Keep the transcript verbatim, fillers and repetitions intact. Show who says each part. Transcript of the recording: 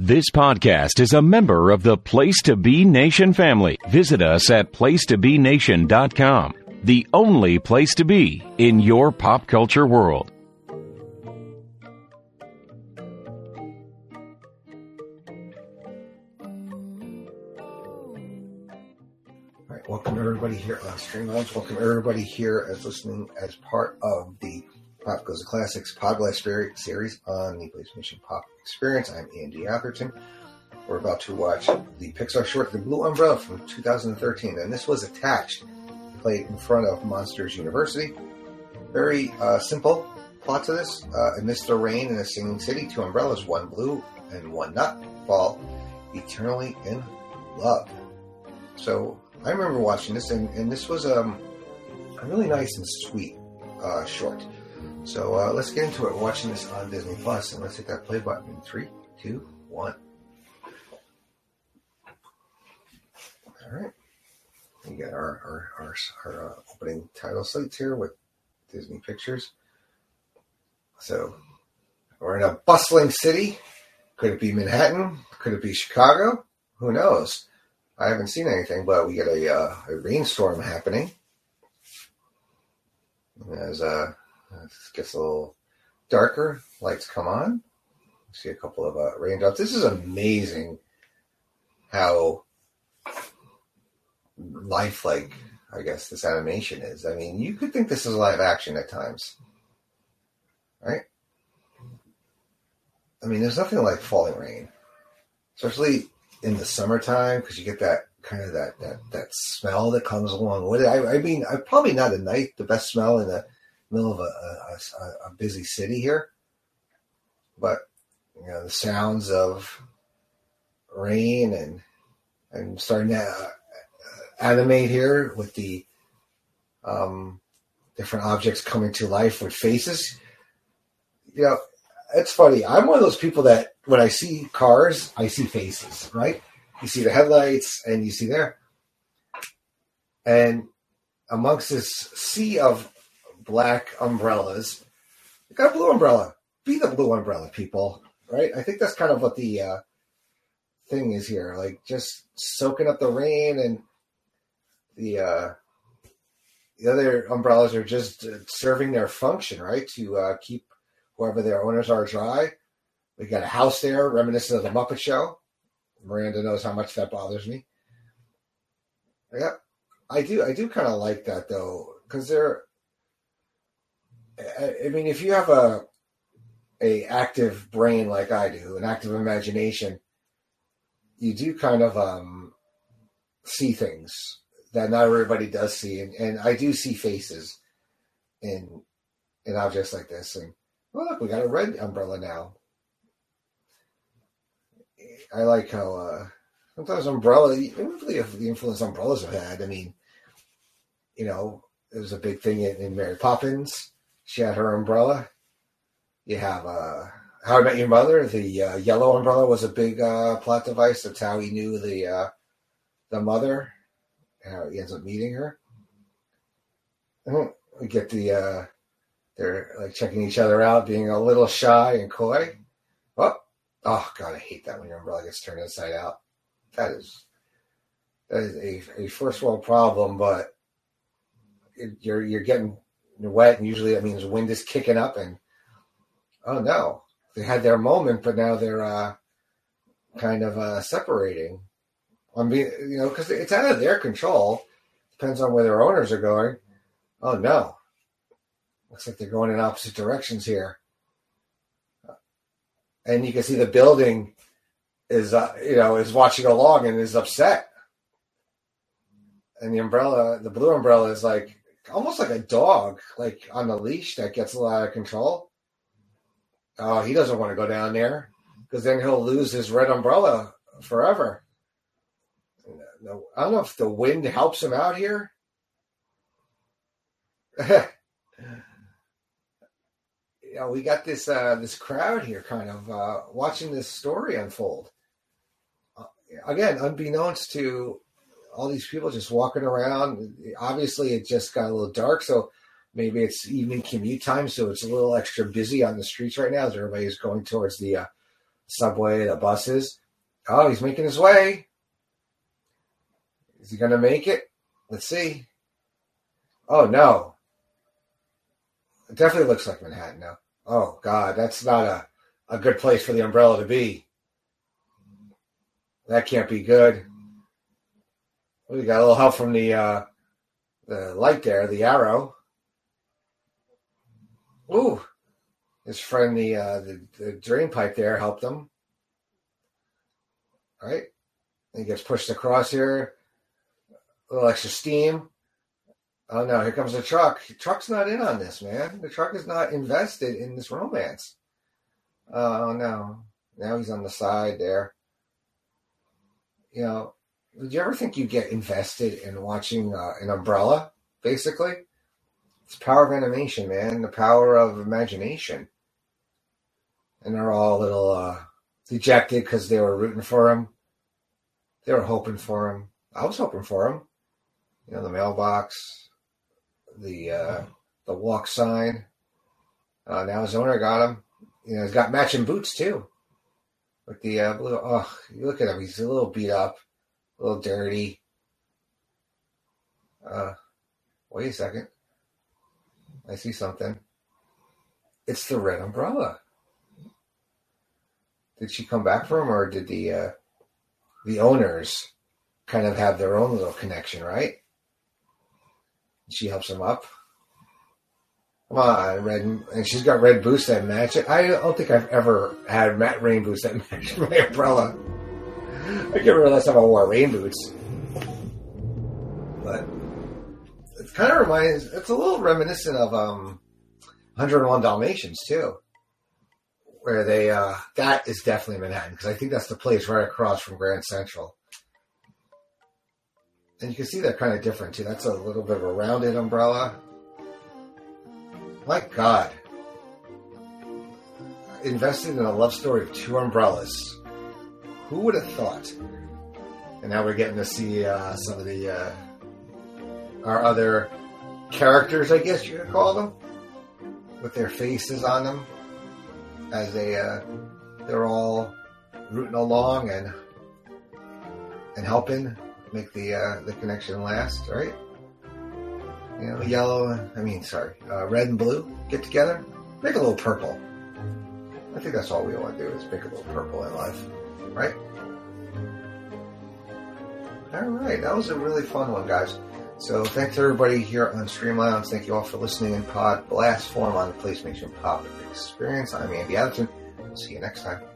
Speaker 1: This podcast is a member of the Place to Be Nation family. Visit us at place to be nation dot com, the only place to be in your pop culture world.
Speaker 2: All right, welcome everybody here on Stream Lounge. Welcome everybody here as listening as part of the Pop Goes the Classics Podblast series on the PlayStation Pop Experience. I'm Andy Atherton. We're about to watch the Pixar short, The Blue Umbrella, from two thousand thirteen, and this was attached, played in front of Monsters University. Very uh, simple plot to this. Uh, amidst the rain in a singing city, two umbrellas, one blue and one not, fall eternally in love. So I remember watching this, and, and this was um, a really nice and sweet uh, short. So uh, let's get into it. We're watching this on Disney Plus, and let's hit that play button in three, two, one. All right. We got our our our, our uh, opening title slates here with Disney Pictures. So we're in a bustling city. Could it be Manhattan? Could it be Chicago? Who knows? I haven't seen anything, but we get a uh, a rainstorm happening. As uh. It gets a little darker. Lights come on. See a couple of uh, raindrops. This is amazing how lifelike, I guess, this animation is. I mean, you could think this is live action at times. Right? I mean, there's nothing like falling rain. Especially in the summertime, because you get that kind of that, that, that smell that comes along with it. I, I mean, I probably not a night, the best smell in the middle of a, a, a busy city here, but you know, the sounds of rain and and starting to uh, animate here with the um, different objects coming to life with faces. You know, it's funny. I'm one of those people that when I see cars, I see faces. Right? You see the headlights, and you see there, and amongst this sea of black umbrellas, you got a blue umbrella. Be the blue umbrella, people. Right? I think that's kind of what the uh, thing is here. Like just soaking up the rain, and the uh, the other umbrellas are just uh, serving their function, right? To uh, keep whoever their owners are dry. We got a house there, reminiscent of the Muppet Show. Miranda knows how much that bothers me. Yeah, I do. I do kind of like that though, because they're. I mean, if you have a a active brain like I do, an active imagination, you do kind of um, see things that not everybody does see, and, and I do see faces in in objects like this. And well, look, we got a red umbrella now. I like how uh, sometimes umbrella, really the influence umbrellas have had. I mean, you know, it was a big thing in, in Mary Poppins. She had her umbrella. You have uh, How I Met Your Mother. The uh, yellow umbrella was a big uh, plot device. That's how he knew the uh, the mother. How he ends up meeting her. And we get the uh, they're like checking each other out, being a little shy and coy. Oh, oh God, I hate that when your umbrella gets turned inside out. That is that is a, a first world problem, but it, you're you're getting wet, and usually that means wind is kicking up, and oh no, they had their moment, but now they're uh, kind of uh, separating. I mean, you know, because it's out of their control. Depends on where their owners are going. Oh no, looks like they're going in opposite directions here, and you can see the building is uh, you know is watching along and is upset, and the umbrella, the blue umbrella, is like. Almost like a dog, like on the leash that gets a lot out of control. Oh, he doesn't want to go down there because then he'll lose his red umbrella forever. I don't know if the wind helps him out here. You know, we got this uh, this crowd here kind of uh, watching this story unfold. Uh, again, unbeknownst to all these people just walking around. Obviously, it just got a little dark, so maybe it's evening commute time, so it's a little extra busy on the streets right now as everybody's going towards the uh, subway, the buses. Oh, he's making his way. Is he going to make it? Let's see. Oh, no. It definitely looks like Manhattan now. Oh, God, that's not a, a good place for the umbrella to be. That can't be good. We got a little help from the uh, the light there, the arrow. Ooh, his friend, the, uh, the the drain pipe there, helped him. All right, and he gets pushed across here. A little extra steam. Oh no, here comes the truck. The truck's not in on this, man. The truck is not invested in this romance. Oh no, now he's on the side there. You know, did you ever think you get invested in watching uh, an umbrella, basically? It's the power of animation, man. The power of imagination. And they're all a little uh, dejected because they were rooting for him. They were hoping for him. I was hoping for him. You know, the mailbox, the uh, the walk sign. Uh, now his owner got him. You know, he's got matching boots, too. With the uh, blue. Oh, you look at him. He's a little beat up. A little dirty. Uh, wait a second. I see something. It's the red umbrella. Did she come back for him, or did the uh, the owners kind of have their own little connection, right? She helps him up. Come on, red, and she's got red boots that match it. I don't think I've ever had matte rain boots that match my umbrella. I can't remember the last time I wore rain boots. But it kind of reminds, it's a little reminiscent of um, one oh one Dalmatians, too. Where they, uh, that is definitely Manhattan, because I think that's the place right across from Grand Central. And you can see they're kind of different, too. That's a little bit of a rounded umbrella. My God. Invested in a love story of two umbrellas. Who would have thought? And now we're getting to see uh, some of the uh, our other characters, I guess you could call them, with their faces on them, as they uh, they're all rooting along and and helping make the uh, the connection last, right? You know, yellow. I mean, sorry, uh, red and blue get together, make a little purple. I think that's all we want to do is make a little purple in life. Right? All right. That was a really fun one, guys. So thanks to everybody here on Stream Lounge. Thank you all for listening in Pod Blast form on the PlayStation Pop Experience. I'm Andy Atherton. We'll see you next time.